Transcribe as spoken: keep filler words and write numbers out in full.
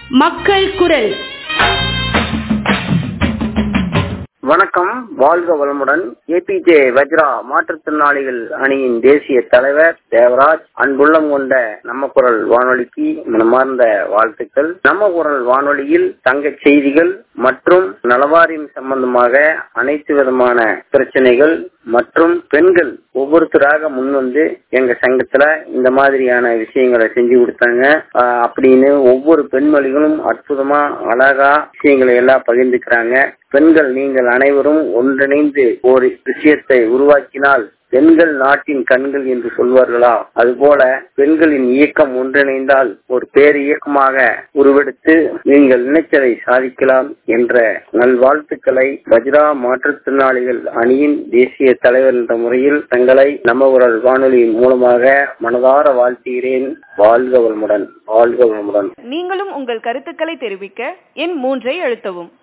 மக்கள் குரல். வணக்கம், வாழ்க வளமுடன். ஏபிஜே வஜ்ரா மாற்றுத்திறனாளிகள் அணியின் தேசிய தலைவர் தேவராஜ். அன்புள்ளம் கொண்ட நம்ம குரல் வானொலிக்கு மனமார்ந்த வாழ்த்துக்கள். நம்ம குரல் வானொலியில் தங்க செய்திகள் மற்றும் நலவாரியம் சம்பந்தமாக அனைத்து விதமான பிரச்சனைகள் மற்றும் பெண்கள் ஒவ்வொருத்தராக முன் வந்து எங்க சங்கத்துல இந்த மாதிரியான விஷயங்களை செஞ்சு கொடுத்தாங்க அப்படின்னு ஒவ்வொரு பெண்மொழிகளும் அற்புதமா அழகா விஷயங்களை எல்லாம் பகிர்ந்துக்கிறாங்க. பெண்கள் நீங்கள் அனைவரும் ஒன்றிணைந்து ஒரு விஷயத்தை உருவாக்கினால் பெண்கள் நாட்டின் கண்கள் என்று சொல்வார்களா, அதுபோல பெண்களின் இயக்கம் ஒன்றிணைந்தால் ஒரு பேர் இயக்கமாக உருவெடுத்து நீங்கள் நினைச்சதை சாதிக்கலாம் என்ற நல்வாழ்த்துக்களை வஜ்ரா மாற்றுத்திறனாளிகள் அணியின் தேசிய தலைவர் என்ற முறையில் தங்களை நம்ம குரல் வானொலியின் மூலமாக மனதார வாழ்த்துகிறேன். வாழ்க வளமுடன், வாழ்க வளமுடன். நீங்களும் உங்கள் கருத்துக்களை தெரிவிக்க எண் மூன்றை அழுத்தவும்.